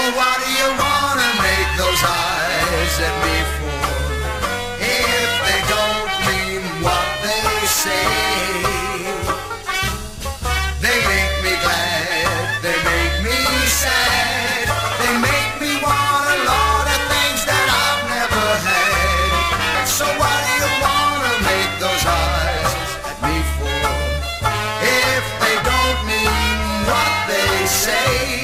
what do you want to make those eyes at me for? If they don't mean what they say, they make me glad, they make me sad, they make me want a lot of things that I've never had. So what do you want to make those eyes at me for? If they don't mean what they say.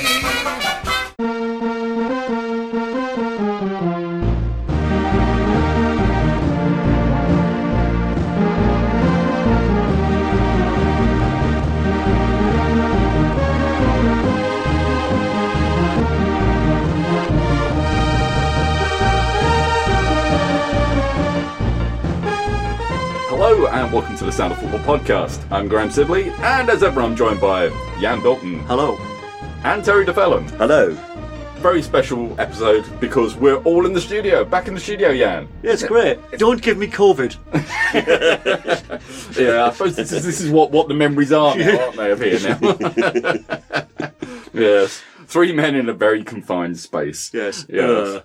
Hello and welcome to the Sound of Football podcast. I'm Graham Sibley, and as ever I'm joined by Jan Dalton. Hello. And Terry DeFellon. Hello. Very special episode because we're all in the studio, back in the studio, Jan. Yeah, it's great. Don't give me COVID. Yeah, I suppose this is what the memories are now, aren't they, of here now? Yes. 3 men in a very confined space. Yes. Yes.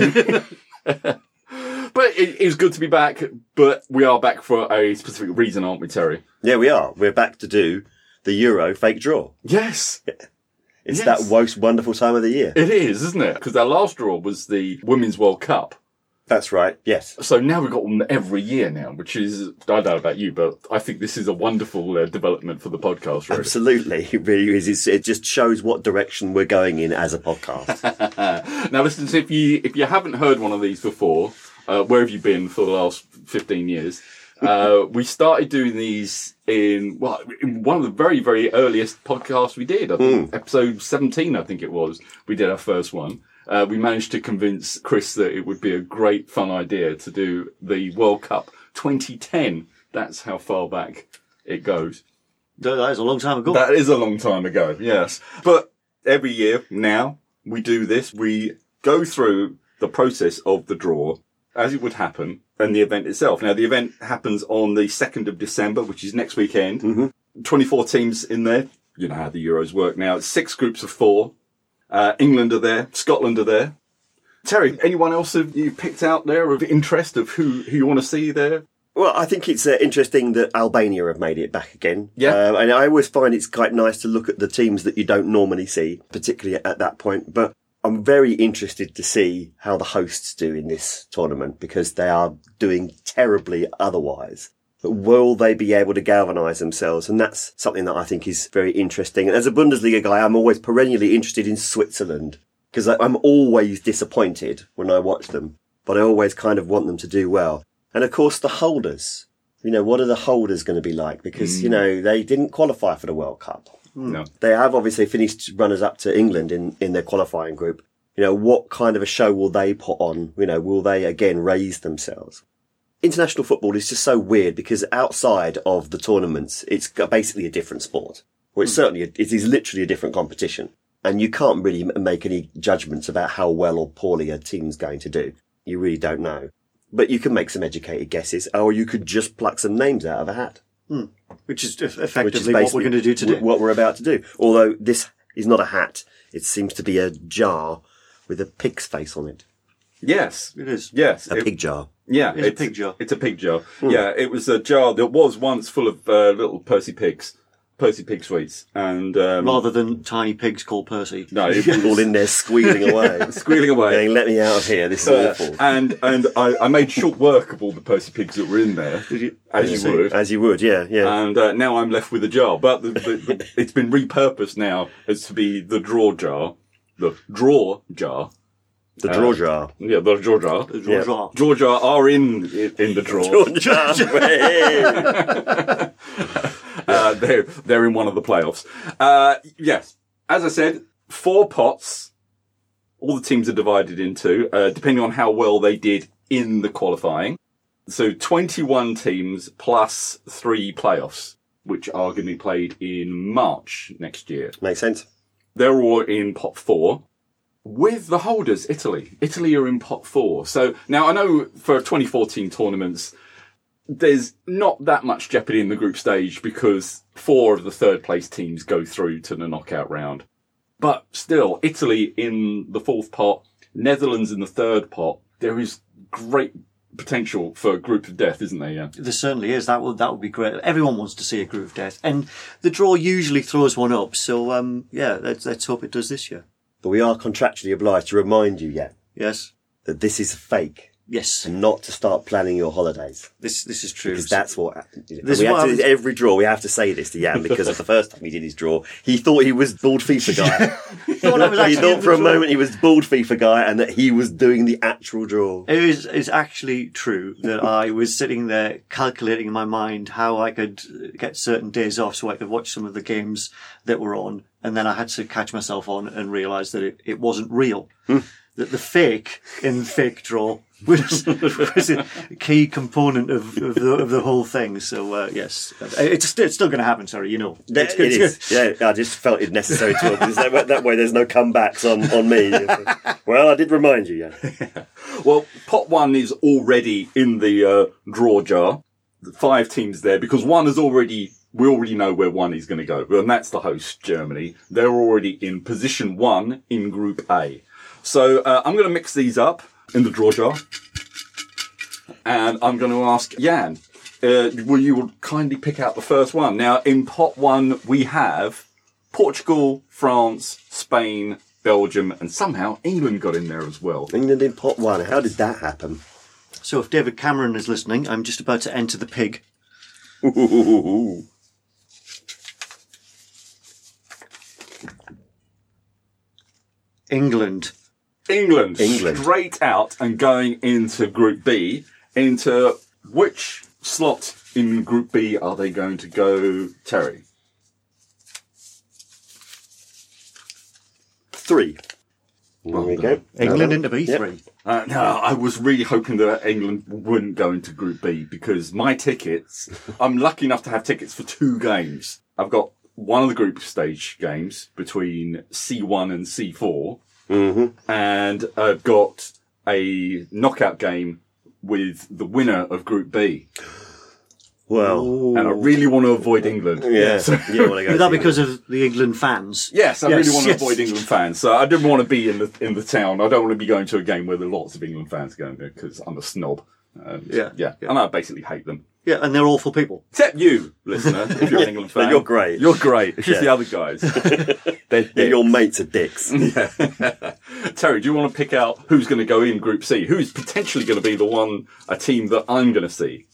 But it is good to be back, but we are back for a specific reason, aren't we, Terry? Yeah, we are. We're back to do the Euro fake draw. Yes. It's Yes. that most wonderful time of the year. It is, isn't it? Because our last draw was the Women's World Cup. That's right, yes. So now we've got them every year now, which is, I don't know about you, but I think this is a wonderful development for the podcast, really. Absolutely, it really is. It just shows what direction we're going in as a podcast. Now listen, so if you haven't heard one of these before, where have you been for the last 15 years? We started doing these in one of the very, very earliest podcasts we did. I think episode 17, I think it was. We did our first one. We managed to convince Chris that it would be a great, fun idea to do the World Cup 2010. That's how far back it goes. That is a long time ago. That is a long time ago, yes. But every year now we do this. We go through the process of the draw as it would happen and the event itself. Now, the event happens on the 2nd of December, which is next weekend. Mm-hmm. 24 teams in there. You know how the Euros work now. It's 6 groups of 4. England are there. Scotland are there. Terry, anyone else have you picked out there of interest of who you want to see there? Well, I think it's interesting that Albania have made it back again. Yeah. And I always find it's quite nice to look at the teams that you don't normally see, particularly at that point. But I'm very interested to see how the hosts do in this tournament because they are doing terribly otherwise. But will they be able to galvanise themselves? And that's something that I think is very interesting. And as a Bundesliga guy, I'm always perennially interested in Switzerland because I'm always disappointed when I watch them, but I always kind of want them to do well. And of course, the holders. You know, what are the holders going to be like? Because, you know, they didn't qualify for the World Cup. No. They have obviously finished runners-up to England in their qualifying group. You know, what kind of a show will they put on? You know, will they again raise themselves? International football is just so weird because outside of the tournaments, it's basically a different sport. Well, it is literally a different competition. And you can't really make any judgments about how well or poorly a team's going to do. You really don't know. But you can make some educated guesses, or you could just pluck some names out of a hat. Which is effectively what we're going to do today. What we're about to do. Although this is not a hat. It seems to be a jar with a pig's face on it. Yes. It is. Yes. A pig jar. Yeah. It's a pig jar. It's a pig jar. Yeah, it was a jar that was once full of little Percy Pig sweets. And Rather than tiny pigs called Percy. no, it All was in there squealing away. squealing away. Going, let me out of here. This is awful. And I made short work of all the Percy Pigs that were in there, Did you? as you would. As you would, yeah. And now I'm left with a jar. But it's been repurposed now as to be the draw jar. The draw jar. The draw jar. Yeah, the draw jar. Yeah. Draw jar are in the draw. Draw jar. They're in one of the playoffs. Yes. As I said, 4 pots. All the teams are divided into, depending on how well they did in the qualifying. So 21 teams plus 3 playoffs, which are going to be played in March next year. Makes sense. They're all in pot 4. With the holders, Italy. Italy are in pot 4. So now I know for 2014 tournaments, there's not that much jeopardy in the group stage because 4 of the third place teams go through to the knockout round. But still, Italy in the fourth pot, Netherlands in the third pot. There is great potential for a group of death, isn't there? Yeah, There certainly is. That would be great. Everyone wants to see a group of death, and the draw usually throws one up. So let's hope it does this year. But we are contractually obliged to remind you, Yes, that this is fake yes. and not to start planning your holidays. This is true. Because that's what This we is have what to, I was- every draw. We have to say this to Jan because of the first time he did his draw, he thought he was bald FIFA guy. I was He actually in thought the for a draw. moment he was bald FIFA guy and that he was doing the actual draw. It's actually true that I was sitting there calculating in my mind how I could get certain days off so I could watch some of the games that were on, and then I had to catch myself on and realise that it wasn't real. That the fake in the fake draw was a key component of the whole thing. So yes, it's still going to happen. Sorry, you know. It is. Yeah, I just felt it necessary to because that way there's no comebacks on me. Well, I did remind you, yeah. Well, pot one is already in the draw jar. The 5 teams there because one is already. We already know where one is going to go, and that's the host, Germany. They're already in position 1 in Group A. So I'm going to mix these up in the draw jar, and I'm going to ask Jan, will you kindly pick out the first one? Now, in pot 1, we have Portugal, France, Spain, Belgium, and somehow England got in there as well. England in pot 1. How did that happen? So if David Cameron is listening, I'm just about to enter the pig. England. England straight out and going into Group B. Into which slot in Group B are they going to go, Terry? 3. There we go. England into B3. Yep. No, I was really hoping that England wouldn't go into Group B because my tickets, I'm lucky enough to have tickets for 2 games. I've got one of the group stage games between C1 and C4. Mm-hmm. And I've got a knockout game with the winner of Group B. Well, And I really want to avoid England. yeah. So, You don't want to go Is that to because of the England fans? yes, I really want to yes. avoid England fans. So I didn't want to be in the town. I don't want to be going to a game where there are lots of England fans going there because I'm a snob. Yeah. And I basically hate them. Yeah, and they're awful people. Except you, listener, if you're an England fan. You're great. You're great. It's just the other guys. They're Yeah, your mates are dicks. Terry, do you want to pick out who's going to go in Group C? Who's potentially going to be a team that I'm going to see?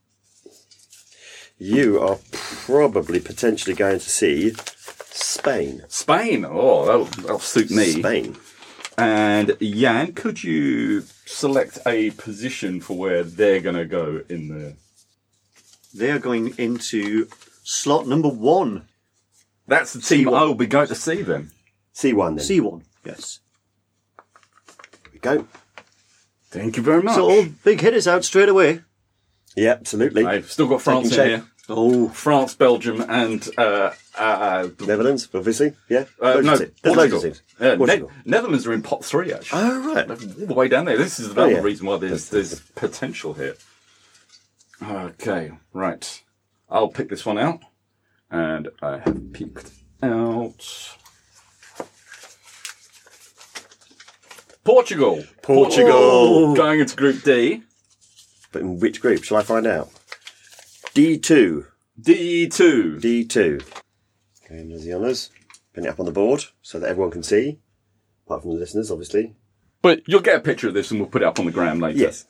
You are probably potentially going to see Spain. Spain. Oh, that'll suit me. Spain. And Jan, could you select a position for where they're going to go in the... They are going into slot number 1. That's the team C1. I will be going to see then. C1 then. C1, yes. Here we go. Thank you very much. So all big hitters out straight away. Yeah, absolutely. I've still got France in Taking here. Oh, France, Belgium, and Netherlands, obviously. Yeah. no, There's loads of teams. Portugal. Netherlands are in pot 3 actually. Oh, right. All the way down there. This is another yeah. reason why there's potential here. Okay, right. I'll pick this one out, and I have picked out Portugal. Portugal. Going into Group D. But in which group? Shall I find out? D2. D2. D2. Okay, and there's the honours. Pin it up on the board so that everyone can see. Apart from the listeners, obviously. But you'll get a picture of this and we'll put it up on the gram later. Yes.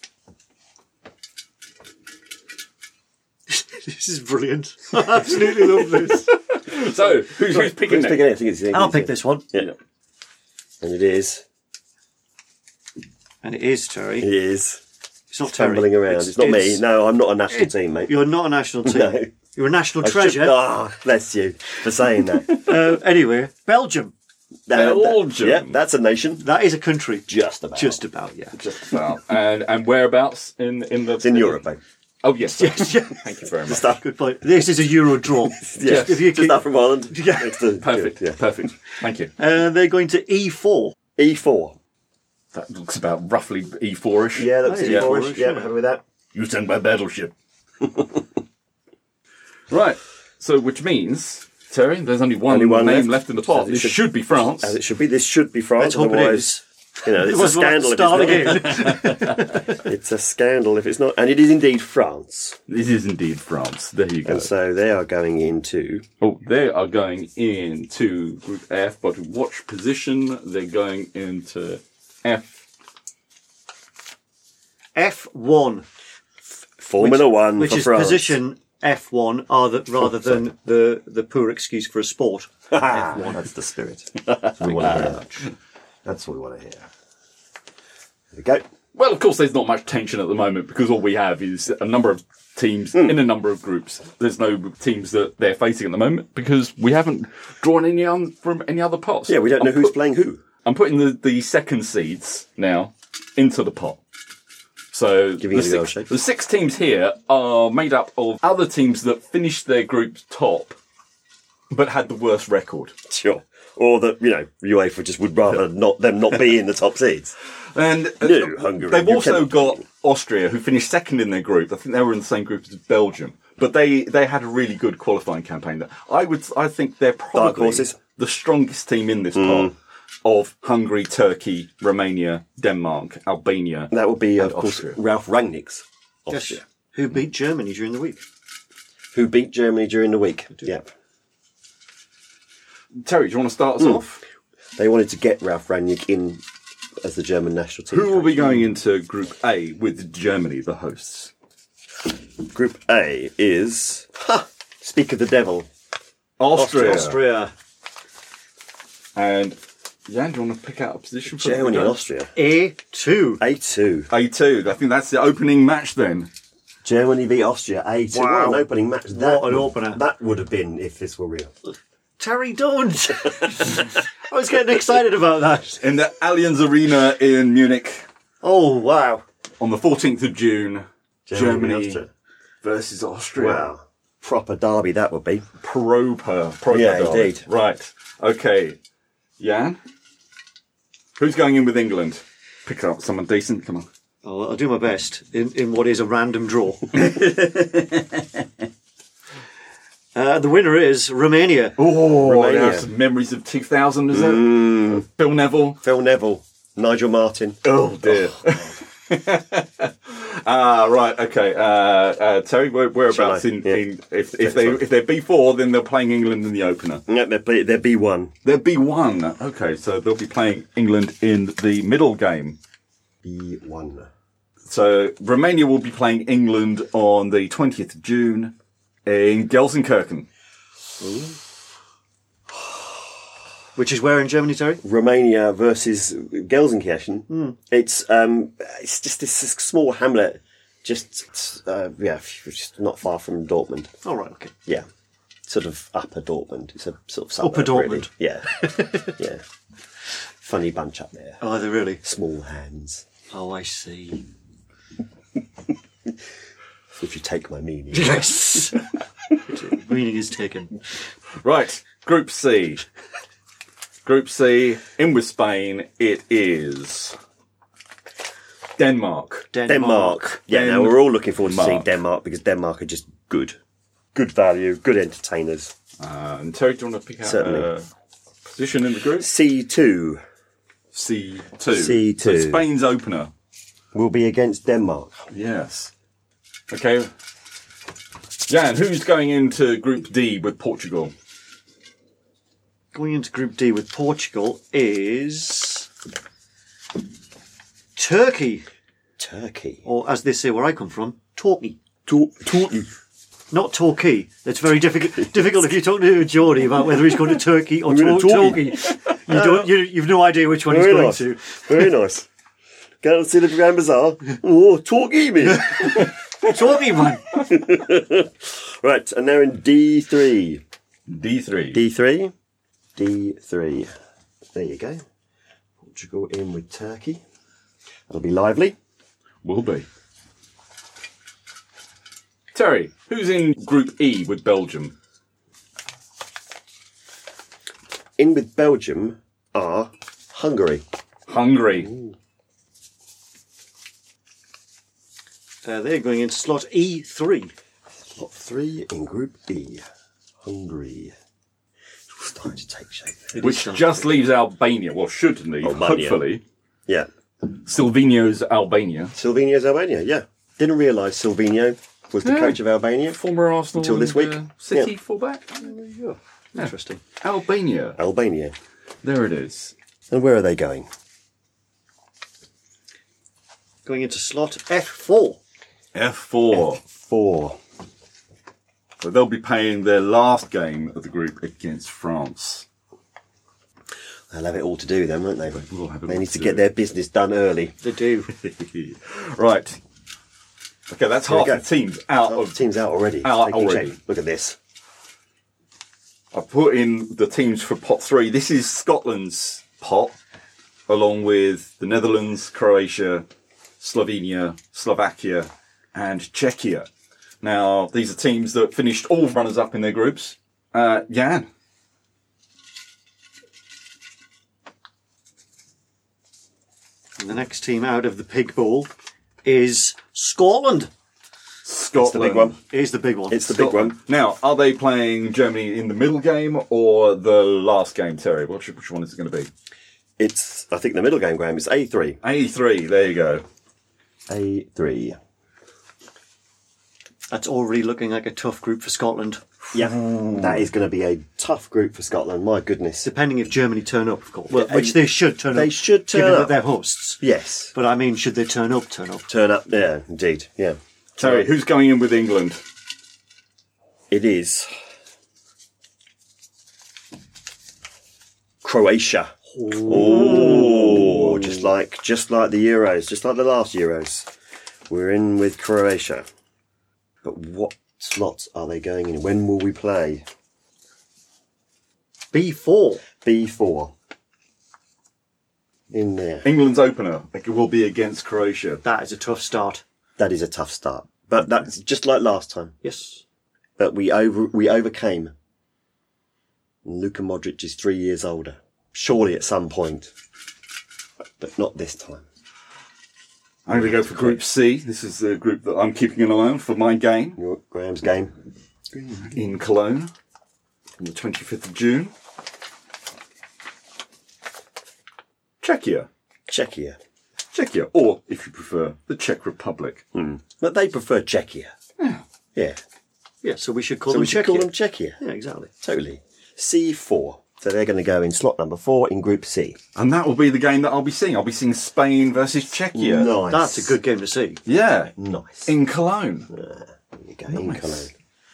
this is brilliant. I absolutely love this. So, who's picking Who's next? picking it? I think it's I'll pick this one. Yeah. And it is. And it is Terry. It is. It's not Terry. Tumbling around. It's not me. No, I'm not a national team, mate. You're not a national team. No. You're a national I should- treasure. bless you for saying that. Anyway, Belgium. Belgium. Yeah, that's a nation. That is a country. Just about. Just about, yeah. Just about. And whereabouts in the... It's in Europe, mate. Oh, yes. Sorry. Yes, yeah. Thank you very much. Stuff. Good point. This is a Euro draw. Yeah, If you just keep- up from Ireland. Yeah. Next to- Perfect. Yeah. Perfect. Thank you. They're going to E4. E4. That looks about roughly E4-ish. Yeah, that's Yeah, E4-ish. Yeah, yeah. we're happy with that. You send my battleship. Right. So, which means, Terry, there's only one name left in the pot. This should be France. As it should be. This should be France. Let's hope it is. You know, it's a scandal if it's not. It's a scandal if it's not. And it is indeed France. This is indeed France. There you go. And so they are going into... Oh, they are going into Group F, but watch position. They're going into F1. Formula One which for is France. position F1 rather than the poor excuse for a sport. F1. That's the spirit. That's what we want to hear. That's what we want to hear. There we go. Well, of course, there's not much tension at the moment because all we have is a number of teams in a number of groups. There's no teams that they're facing at the moment because we haven't drawn any from any other pots. Yeah, we don't know who's playing who. I'm putting the second seeds now into the pot. So Giving it a go, shake. the 6 teams here are made up of other teams that finished their group top but had the worst record. Sure. Or that, UEFA just would rather them not be in the top seeds. And No, Hungary. They've You also cannot- got Austria, who finished second in their group. I think they were in the same group as Belgium, but they had a really good qualifying campaign. I think they're probably horses. the strongest team in this pot of Hungary, Turkey, Romania, Denmark, Albania. That would be, and of course, Austria. Ralph Rangnick's Austria. Yes. Who beat Germany during the week? Who beat Germany during the week. Yep. Terry, do you want to start us off? They wanted to get Ralph Rangnick in as the German national team. Who will be going into Group A with Germany, the hosts? Group A is... Speak of the devil. Austria. And Jan, do you want to pick out a position for Germany and them? Austria. A2. A2. A2. I think that's the opening match then. Germany v Austria. A2. Wow. What an opening match. What an opener. That would have been if this were real. Terry, don't! I was getting excited about that. In the Allianz Arena in Munich Oh, wow. on the 14th of June, Germany Austria. versus Austria. Wow. Proper derby that would be. Proper Yeah, derby. indeed. Right. Okay. Jan? Who's going in with England? Pick up someone decent. Come on. Oh, I'll do my best in what is a random draw. The winner is Romania. Oh, Romania. that's memories of 2000, is it? Phil Neville. Phil Neville. Nigel Martin. Oh, dear. Right, okay. Terry, whereabouts Shall I? if they're B4, then they're playing England in the opener. Yeah, they're B1. They're B1. Okay, so they'll be playing England in the middle game. B1. So Romania will be playing England on the 20th of June in Gelsenkirchen. Which is where in Germany, Terry? Romania versus Gelsenkirchen. It's just this small hamlet, just not far from Dortmund. Oh, right, okay. Yeah, sort of upper Dortmund. It's a sort of suburb, Upper Dortmund. really. Yeah, yeah. Funny bunch up there. Oh, are they really? Small hands. Oh, I see. If you take my meaning. Yes! Meaning is taken. Right, Group C. Group C, in with Spain, it is Denmark. Denmark. Yeah, now we're all looking forward to seeing Denmark because Denmark are just good. Good value, good entertainers. And Terry, do you want to pick out Certainly. a position in the group? C2 C2. C2. So Spain's opener. will be against Denmark. Yes. Okay. Jan, who's going into Group D with Portugal? Going into Group D with Portugal is Turkey, Turkey. or as they say where I come from, Torquay. Turkey. Not Torquay. It's very difficult if you talk to Geordie about whether he's going to Turkey or I'm going to Torquay. You've no idea which one he's going nice. to. Very nice. Go and see the Grand Bazaar. Oh, Torquay, me. Torquay, man. Right, and they're in D3. D3. D3. D3. There you go. Portugal in with Turkey. That'll be lively. Will be. Terry, who's in Group E with Belgium? In with Belgium are Hungary. Hungary. They're going into slot E3. Slot 3 in Group E. Hungary. starting to take shape. which just leaves Albania. Well, should leave, Albania. hopefully. Yeah. Silvino's Albania. Silvino's Albania, yeah. Didn't realise Silvino was the coach of Albania. Former Arsenal Until this week. City Yeah. fullback. There you go. Interesting. Albania. Albania. There it is. And where are they going? Going into slot F4. F4. 4. So they'll be playing their last game of the group against France. They'll have it all to do then, won't they? will have it They all need to to do. get their business done early. They do. Right. Okay, that's There we half go. the teams out Oh, of. the team's out already. Out Taking already. shape. Look at this. I've put in the teams for pot 3. This is Scotland's pot, along with the Netherlands, Croatia, Slovenia, Slovakia, and Czechia. Now, these are teams that finished all runners-up in their groups. Jan. And the next team out of the pig bowl is Scotland. Scotland. It's the big one. Is the big one. It's the big one. Now, are they playing Germany in the middle game or the last game, Terry? Which one is it going to be? It's, I think the middle game, Graham, is A3. A3, there you go. A3. That's already looking like a tough group for Scotland. Yeah. That is going to be a tough group for Scotland, my goodness. Depending if Germany turn up, of course. Well, which they should turn up. They should turn given up. that they're hosts. Yes. But I mean, should they turn up, turn up? Turn up, yeah, indeed, yeah. Terry, who's going in with England? It is Croatia. Oh, just like the Euros, just like the last Euros. We're in with Croatia. But what slots are they going in? When will we play? B4. B4. In there. England's opener. It will be against Croatia. That is a tough start. That is a tough start. But that's just like last time. Yes. But we overcame. And Luka Modric is 3 years older. Surely at some point. But not this time. I'm going to go for Group C. This is the group that I'm keeping an eye on for my game Your Graham's game. in Cologne on the 25th of June. Czechia. Czechia. Czechia, or if you prefer, the Czech Republic. But they prefer Czechia. Yeah. Yeah, so we should call So them we should Czechia. call them Czechia. Yeah, exactly. Totally. C4. So they're going to go in slot number 4 in Group C. And that will be the game that I'll be seeing. I'll be seeing Spain versus Czechia. Nice. That's a good game to see. Yeah. Nice. In Cologne. There you go. In Cologne.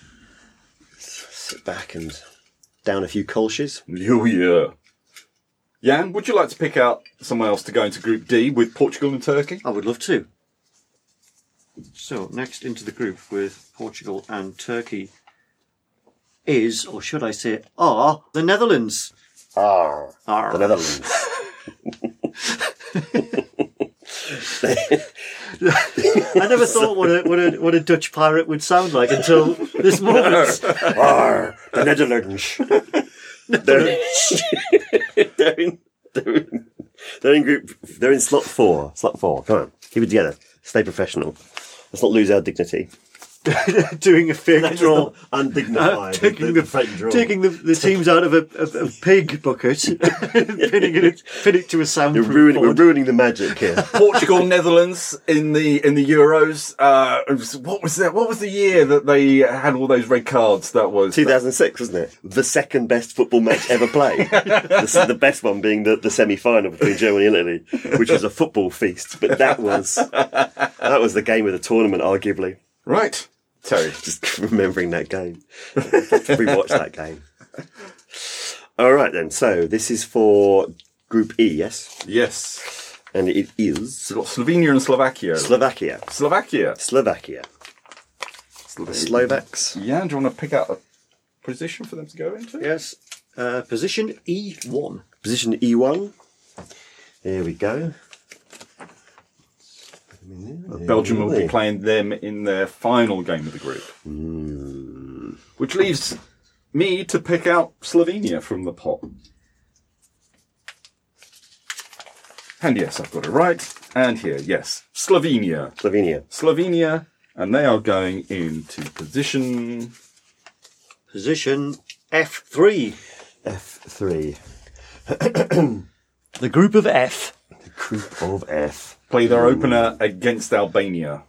Sit back and down a few Kolsches. Oh, yeah. Jan, would you like to pick out someone else to go into Group D with Portugal and Turkey? I would love to. So, next into the group with Portugal and Turkey is, or should I say, are the Netherlands. The Netherlands. I never thought what a Dutch pirate would sound like until this moment. The Netherlands. They're in group. They're in slot 4. Slot 4. Come on, keep it together. Stay professional. Let's not lose our dignity. Doing a fake draw. Undignified. Taking fake draw. the teams out of a pig bucket, pinning it to a soundproof We're board. ruining the magic here. Portugal, Netherlands in the Euros. What was that? What was the year that they had all those red cards? That was 2006, wasn't it? The second best football match ever played. The best one being the semi-final between Germany and Italy, which was a football feast. But that was the game of the tournament, arguably. right. Terry. Just remembering that game. Rewatch that game. All right, then. So this is for Group E, yes? Yes. And it is We've got Slovenia and Slovakia. Slovakia. Slovakia. Slovaks. Jan, do you want to pick out a position for them to go into? Yes. Position E1. Position E1. There we go. Belgium will be playing them in their final game of the group. Which leaves me to pick out Slovenia from the pot. And yes, I've got it right. And here, yes, Slovenia. Slovenia, and they are going into position Position F3. F3. The group of F. Group of F. Play their opener against Albania.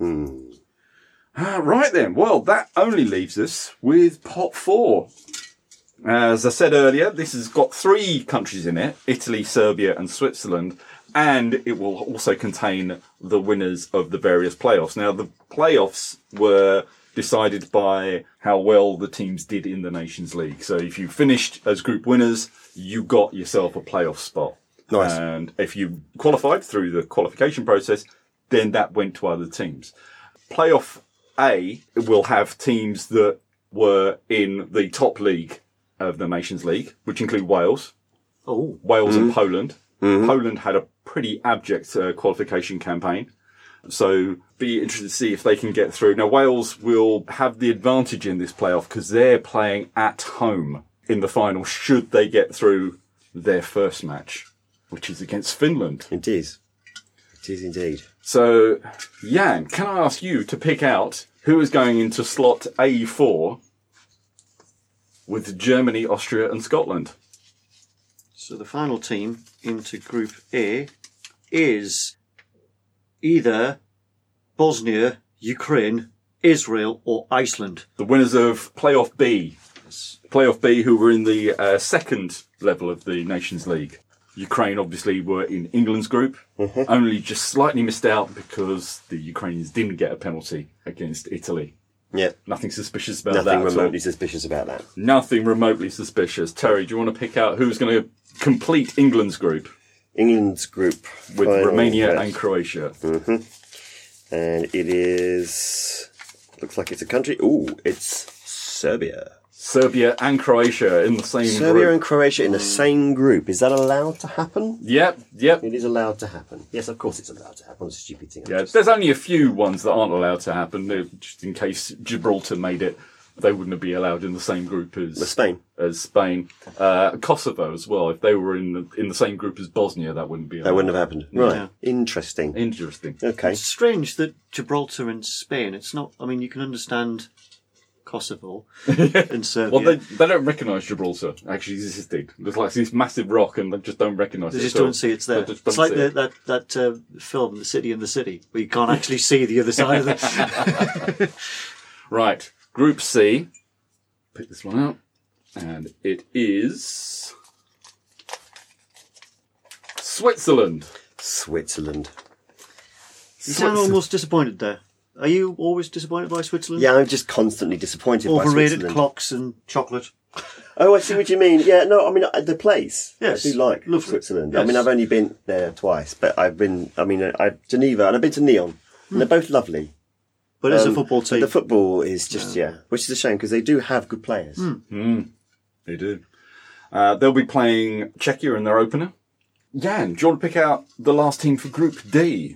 Right then. Well, that only leaves us with pot 4. As I said earlier, this has got 3 countries in it, Italy, Serbia and Switzerland, and it will also contain the winners of the various playoffs. Now, the playoffs were decided by how well the teams did in the Nations League. So if you finished as group winners, you got yourself a playoff spot. Nice. And if you qualified through the qualification process, then that went to other teams. Playoff A will have teams that were in the top league of the Nations League, which include Wales. Oh. Wales and Poland. Poland had a pretty abject qualification campaign. So be interested to see if they can get through. Now, Wales will have the advantage in this playoff because they're playing at home in the final should they get through their first match, which is against Finland. It is. It is indeed. So, Jan, can I ask you to pick out who is going into slot A4 with Germany, Austria and Scotland? So the final team into Group A is either Bosnia, Ukraine, Israel or Iceland. The winners of Playoff B. Playoff B, who were in the second level of the Nations League. Ukraine obviously were in England's group, only just slightly missed out because the Ukrainians didn't get a penalty against Italy. Yeah. Nothing suspicious about that. Nothing at all. remotely suspicious about that. Nothing remotely suspicious. Terry, do you want to pick out who's going to complete England's group England's group. with final Romania match. and Croatia? And it is... Looks like it's a country. Ooh, it's Serbia. Serbia and Croatia in the same Serbia group. and Croatia in the same group. Is that allowed to happen? Yep. It is allowed to happen. Yes, of course it's allowed to happen. It's a stupid thing. Yeah, there's only a few ones that aren't allowed to happen. Just in case Gibraltar made it, they wouldn't be allowed in the same group as Spain. Kosovo as well. If they were in the same group as Bosnia, that wouldn't be allowed. That wouldn't have happened. Right. Yeah. Interesting. Interesting. Okay. It's strange that Gibraltar and Spain, it's not, I mean, you can understand Kosovo and Serbia. Well, they don't recognise Gibraltar actually existing. There's like this massive rock, and they just don't recognise it. They just at all. don't see it's there. They just don't It's like see it. that film, The City in the City, where you can't actually see the other side of it. Right, Group C. Pick this one out, and it is Switzerland. Switzerland. You sound almost disappointed there. Are you always disappointed by Switzerland? Yeah, I'm just constantly disappointed by Overrated Switzerland. clocks and chocolate. Oh, I see what you mean. Yeah, no, I mean, the place. Yes. I do like Lovely. Switzerland. Yes. I mean, I've only been there twice, but Geneva, and I've been to Nyon. And they're both lovely. But as a football But team, the football is just, which is a shame because they do have good players. They do. They'll be playing Czechia in their opener. Jan, do you want to pick out the last team for Group D?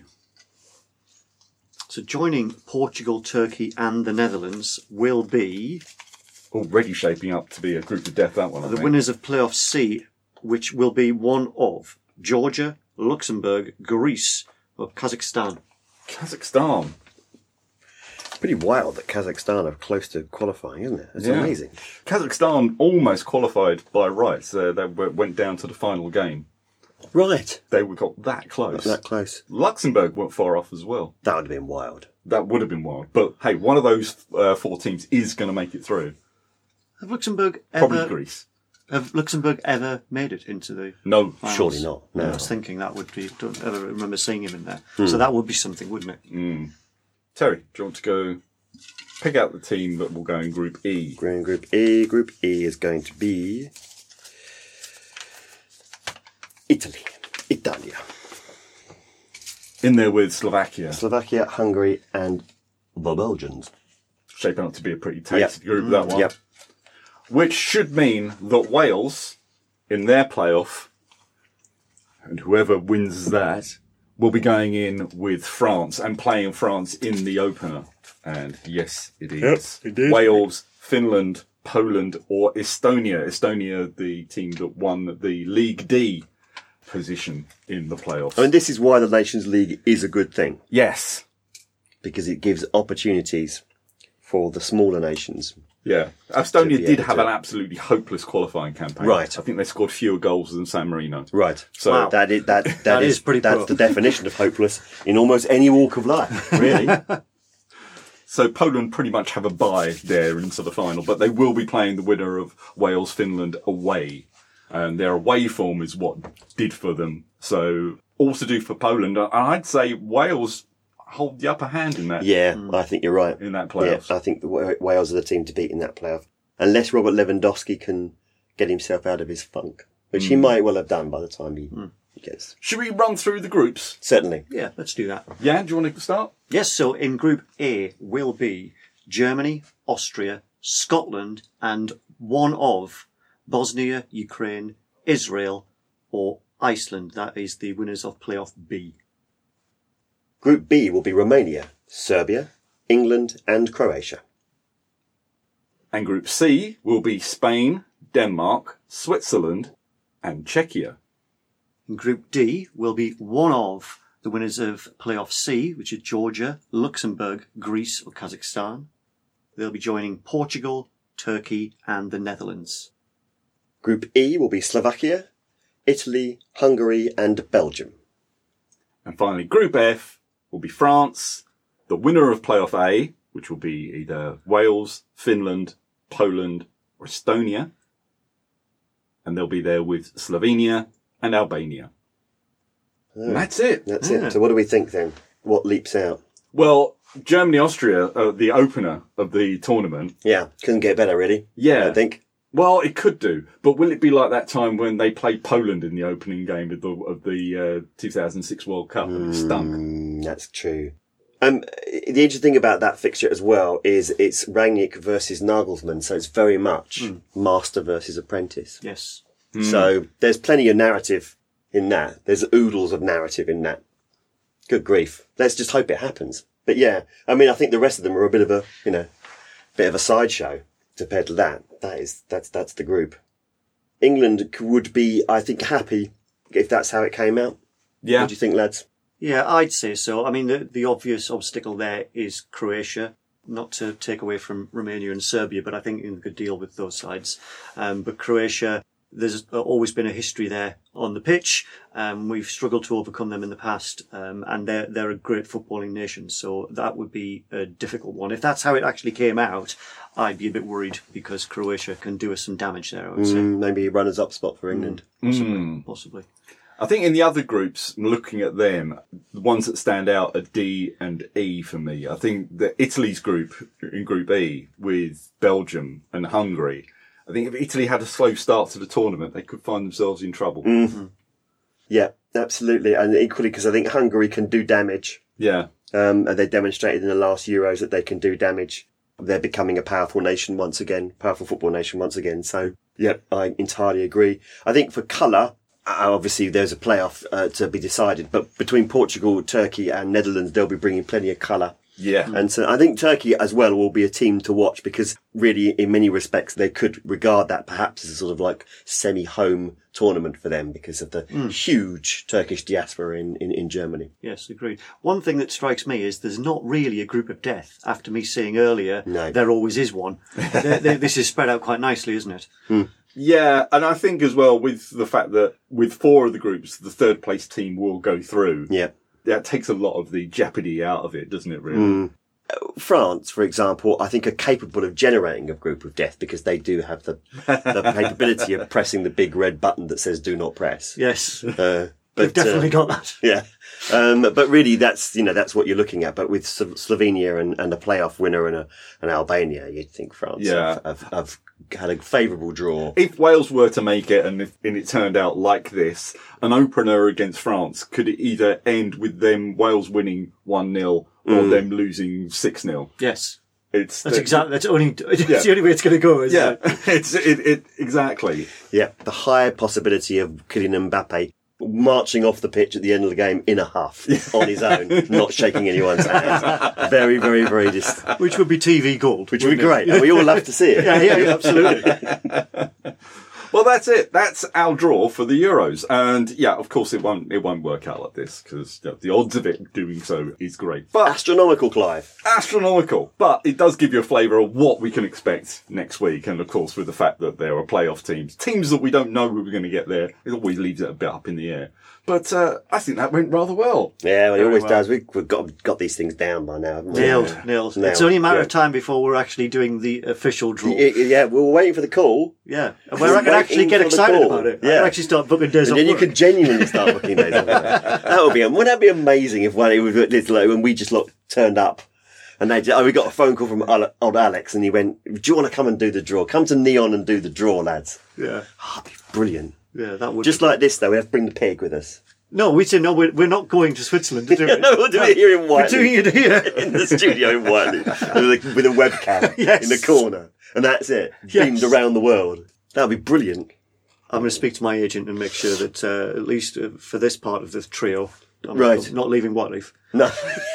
so joining Portugal, Turkey and the Netherlands will be Already shaping up to be a group of death, that one, I the think. winners of Playoff C, which will be one of Georgia, Luxembourg, Greece or Kazakhstan. Kazakhstan. Pretty wild that Kazakhstan are close to qualifying, isn't it? It's Yeah. amazing. Kazakhstan almost qualified by rights. They went down to the final game. Right. They got that close. That close. Luxembourg weren't far off as well. That would have been wild. That would have been wild. But hey, one of those 4 teams is going to make it through. Have Luxembourg Probably ever Greece. made it into the No. finals? Surely not. No. I was thinking that would be, don't ever remember seeing him in there. So that would be something, wouldn't it? Terry, do you want to go pick out the team that will go in Group E? We're in Group E. Group E is going to be Italy. Italia. In there with Slovakia. Slovakia, Hungary and the Belgians. Shaping up to be a pretty tasty group, that one. Yep. Which should mean that Wales, in their playoff, and whoever wins that, will be going in with France and playing France in the opener. And yes, it is. Yep, it is. Wales, Finland, Poland, or Estonia. Estonia, the team that won the League D position in the playoffs. I mean, this is why the Nations League is a good thing, Yes. because it gives opportunities for the smaller nations. Yeah. To Estonia be did able have to- an absolutely hopeless qualifying campaign. Right. I think they scored fewer goals than San Marino. Right. So Wow. That is pretty that's poor. the definition of hopeless in almost any walk of life, really. So Poland pretty much have a bye there into the final, but they will be playing the winner of Wales-Finland away. And their away form is what did for them. So all to do for Poland. I'd say Wales hold the upper hand in that. Yeah, I think you're right. In that playoffs. Yeah, I think Wales are the team to beat in that playoff. Unless Robert Lewandowski can get himself out of his funk, which he might well have done by the time he gets. Should we run through the groups? Certainly. Yeah, let's do that. Yeah, do you want to start? Yes, so in Group A will be Germany, Austria, Scotland, and one of Bosnia, Ukraine, Israel, or Iceland. That is the winners of Playoff B. Group B will be Romania, Serbia, England, and Croatia. And Group C will be Spain, Denmark, Switzerland, and Czechia. In Group D will be one of the winners of Playoff C, which are Georgia, Luxembourg, Greece, or Kazakhstan. They'll be joining Portugal, Turkey, and the Netherlands. Group E will be Slovakia, Italy, Hungary, and Belgium. And finally, Group F will be France, the winner of Playoff A, which will be either Wales, Finland, Poland, or Estonia. And they'll be there with Slovenia and Albania. And that's it. That's it. So what do we think then? What leaps out? Well, Germany-Austria, the opener of the tournament. Yeah, couldn't get better, really. Yeah. I think. Well, it could do, but will it be like that time when they played Poland in the opening game of the 2006 World Cup and it stunk? That's true. The interesting thing about that fixture as well is it's Rangnick versus Nagelsmann, so it's very much master versus apprentice. Yes. So there's plenty of narrative in that. There's oodles of narrative in that. Good grief. Let's just hope it happens. But yeah, I mean, I think the rest of them are a bit of a sideshow compared to that. That's the group. England would be, I think, happy if that's how it came out. Yeah. What do you think, lads? Yeah, I'd say so. I mean, the obvious obstacle there is Croatia. Not to take away from Romania and Serbia, but I think you could deal with those sides. But Croatia, there's always been a history there on the pitch. We've struggled to overcome them in the past, and they're a great footballing nation. So that would be a difficult one. If that's how it actually came out, I'd be a bit worried because Croatia can do us some damage there, I would say. Maybe runners-up spot for England. Possibly. I think in the other groups, looking at them, the ones that stand out are D and E for me. I think that Italy's group, in Group E, with Belgium and Hungary, I think if Italy had a slow start to the tournament, they could find themselves in trouble. Yeah, absolutely. And equally, because I think Hungary can do damage. Yeah. And they demonstrated in the last Euros that they can do damage. They're becoming a powerful nation once again, powerful football nation once again. So, yeah, I entirely agree. I think for colour, obviously there's a playoff to be decided, but between Portugal, Turkey and Netherlands, they'll be bringing plenty of colour. Yeah. And so I think Turkey as well will be a team to watch because really in many respects they could regard that perhaps as a sort of like semi-home tournament for them because of the huge Turkish diaspora in Germany. Yes, agreed. One thing that strikes me is there's not really a group of death. After me saying earlier, there always is one. This is spread out quite nicely, isn't it? Yeah, and I think as well with the fact that with 4 of the groups, the third place team will go through. Yeah. That takes a lot of the jeopardy out of it, doesn't it, really? France, for example, I think are capable of generating a group of death because they do have the capability of pressing the big red button that says do not press. Yes. But They've definitely got that. Yeah. But really that's what you're looking at. But with Slovenia and a playoff winner and Albania, you'd think France have had a favourable draw. If Wales were to make it and it turned out like this, an opener against France could either end with them Wales winning 1-0 or them losing 6-0. Yes. It's the only way it's going to go, isn't it? Exactly. Yeah. The high possibility of Kylian Mbappe marching off the pitch at the end of the game in a huff on his own, not shaking anyone's hand. Very, very, very distant. Which would be TV gold. Which would be great. And we all love to see it. Yeah, absolutely. Well, that's it. That's our draw for the Euros. And yeah, of course it won't work out like this because the odds of it doing so is great. But Astronomical, Clive. astronomical. But it does give you a flavour of what we can expect next week. And of course, with the fact that there are playoff teams that we don't know who we're going to get there, it always leaves it a bit up in the air. But I think that went rather well. Yeah, well, it always does. We've got these things down by now, haven't we? Nailed. It's only a matter of time before we're actually doing the official draw. Yeah, we were waiting for the call. Yeah, and where I can actually get excited about it. I can actually start booking days off And then you work. could genuinely start booking days off work. Wouldn't that be amazing if when we just turned up and we got a phone call from old Alex and he went, do you want to come and do the draw? Come to Neon and do the draw, lads. Yeah. Oh, that'd be brilliant. Yeah, that would. Just like this, though, we have to bring the pig with us. No, we said no. We're not going to Switzerland to do it. No, we'll do it here in Whiteley. We're doing it here In the studio in Whiteley with a webcam in the corner. And that's it. Beamed around the world. That would be brilliant. I'm going to speak to my agent and make sure that at least for this part of the trio, I'm not leaving Whiteleaf. No.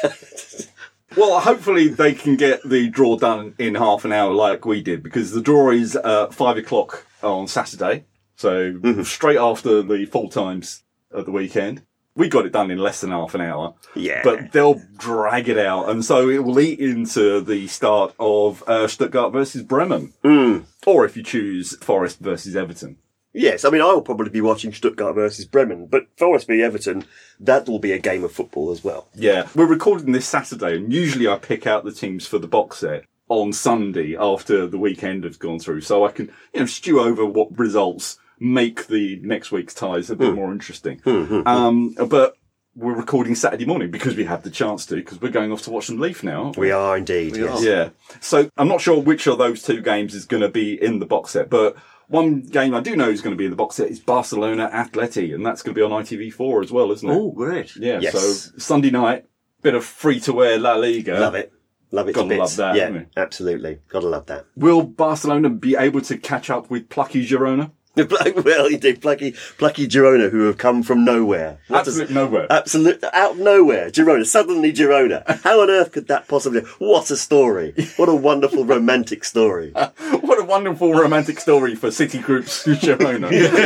Well, hopefully they can get the draw done in half an hour like we did, because the draw is 5:00 on Saturday. So straight after the full times at the weekend. We got it done in less than half an hour. Yeah. But they'll drag it out. And so it will lead into the start of Stuttgart versus Bremen. Or if you choose Forest versus Everton. Yes, I mean, I will probably be watching Stuttgart versus Bremen, but Forest v Everton, that will be a game of football as well. Yeah. We're recording this Saturday, and usually I pick out the teams for the box set on Sunday after the weekend has gone through, so I can, stew over what results make the next week's ties a bit more interesting. But we're recording Saturday morning because we have the chance to, because we're going off to watch some Leaf now. Aren't we? We are indeed, yes. Yeah. So I'm not sure which of those two games is going to be in the box set, but one game I do know is going to be in the box set is Barcelona Atleti, and that's going to be on ITV4 as well, isn't it? Oh, great. Yeah. Yes. So Sunday night, bit of free-to-air La Liga. Love it. Love it to Gotta bits. love that, yeah, haven't absolutely. Gotta love that. Will Barcelona be able to catch up with plucky Girona? Well, you do. Plucky Girona, who have come from nowhere. Nowhere. Absolute out of nowhere. Girona. Suddenly Girona. How on earth could that possibly... What a story. What a wonderful romantic story. What a wonderful romantic story for Citigroup's Girona.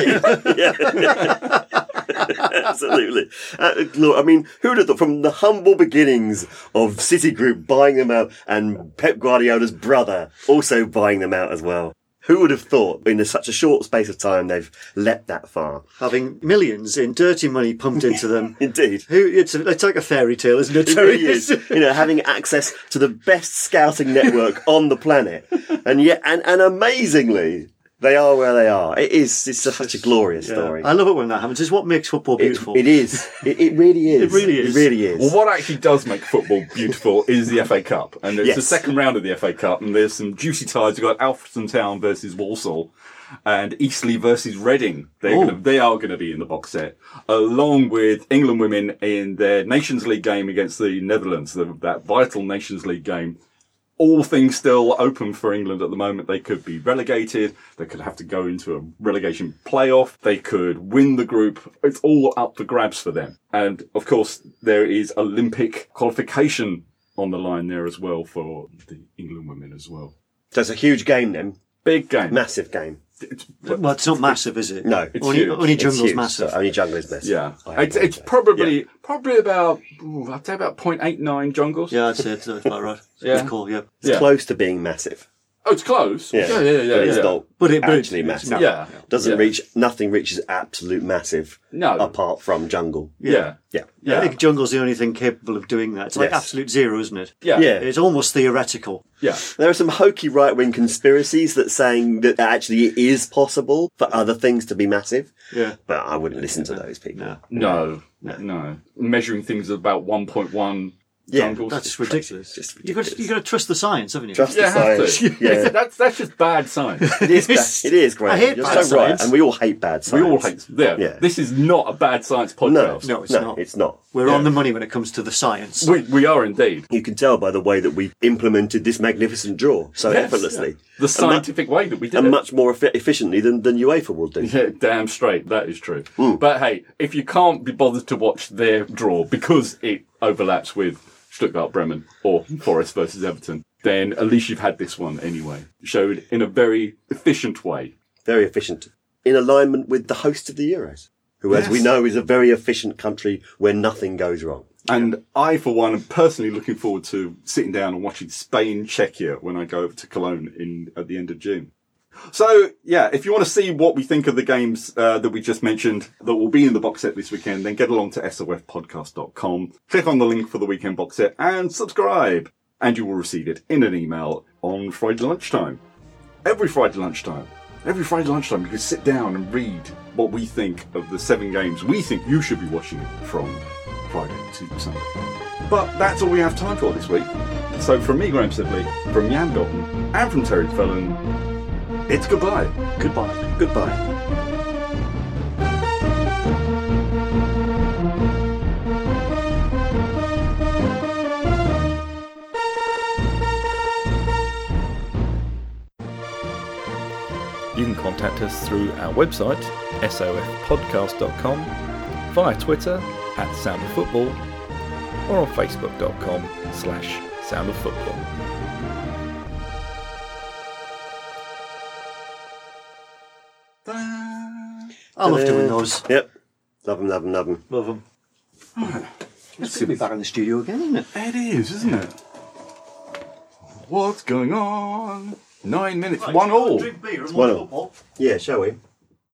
Absolutely. Look, I mean, who'd have thought from the humble beginnings of Citigroup buying them out and Pep Guardiola's brother also buying them out as well? Who would have thought in such a short space of time they've leapt that far? Having millions in dirty money pumped into them. Indeed. It's like a fairy tale, isn't it? It really is. Having access to the best scouting network on the planet. And yet, and amazingly, they are where they are. It's such a glorious story. I love it when that happens. It's what makes football beautiful. It is. It really is. It really is. It really is. Well, what actually does make football beautiful is the FA Cup. And it's the second round of the FA Cup, and there's some juicy ties. You've got Alfreton Town versus Walsall and Eastleigh versus Reading. They are going to be in the box set, along with England women in their Nations League game against the Netherlands, that vital Nations League game. All things still open for England at the moment. They could be relegated. They could have to go into a relegation playoff. They could win the group. It's all up for grabs for them. And of course, there is Olympic qualification on the line there as well for the England women as well. So it's a huge game then. Big game. Massive game. Well, it's not massive, is it? No. It's only huge. only It's Jungle's huge. massive. So only Jungle is massive. Yeah. I It's apologise. probably about, I'd say about 0.89 jungles. Yeah, I'd say that's about right. Yeah. Good call, yeah. It's close to being massive. Oh, it's close. Yeah. Yeah. But it's not But actually it's massive. not. Yeah. Nothing reaches absolute massive No. apart from Jungle. Yeah. Yeah. I think Jungle's the only thing capable of doing that. It's like Yes. absolute zero, isn't it? Yeah. Yeah. It's almost theoretical. Yeah. There are some hokey right-wing conspiracies that saying that actually it is possible for other things to be massive. Yeah. But I wouldn't listen to those people. No. No. Measuring things at about 1.1 Yeah, jungles. That's ridiculous. Just You got to trust the science, haven't you? Trust Yeah, the have science. to. Yeah. That's just bad science. It is bad. It is great. I hate You're bad so right. science. And we all hate bad We science. all hate. Yeah. This is not a bad science podcast. No, it's not. We're Yeah. on the money when it comes to the science. We are indeed. You can tell by the way that we implemented this magnificent draw so Yes. effortlessly. The scientific way that we did And it. much more efficiently than UEFA will do. Yeah, damn straight. That is true. But hey, if you can't be bothered to watch their draw because it overlaps with Stuttgart Bremen or Forest versus Everton, then at least you've had this one anyway. Showed in a very efficient way. Very efficient. in alignment with the host of the Euros, who, as we Yes. know, is a very efficient country where nothing goes wrong. And I, for one, am personally looking forward to sitting down and watching Spain-Czechia when I go over to Cologne at the end of June. So, yeah, if you want to see what we think of the games that we just mentioned that will be in the box set this weekend, then get along to sofpodcast.com, click on the link for the weekend box set and subscribe. And you will receive it in an email on Friday lunchtime. Every Friday lunchtime, you can sit down and read what we think of the 7 games we think you should be watching from Friday to Sunday. But that's all we have time for this week. So from me, Graham Sibley, from Jan Dalton, and from Terry Fellon, it's goodbye. Goodbye. Goodbye. You can contact us through our website, sofpodcast.com, via Twitter @soundoffootball, or on facebook.com/soundoffootball. I love doing those. Yep. Love them, love them, love them. Love them. It's good to be back in the studio again, isn't it? It is, isn't it? What's going on? 9 minutes, 1-1. Drink beer and One watch all. football. Yeah, shall we?